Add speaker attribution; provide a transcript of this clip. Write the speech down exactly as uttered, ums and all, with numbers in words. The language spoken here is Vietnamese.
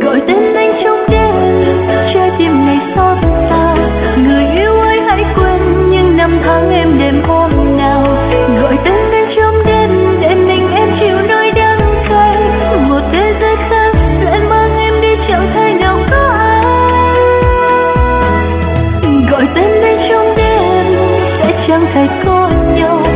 Speaker 1: gọi tên anh trong đêm, trái tim này xót xa. Người yêu ơi hãy quên những năm tháng êm đềm hôm nào, gọi tên anh trong đêm để mình em chịu nỗi đắng cay. Một thế giới khác sẽ mang em đi chẳng thể nào có ai. Gọi tên anh trong đêm sẽ chẳng thể có nhau.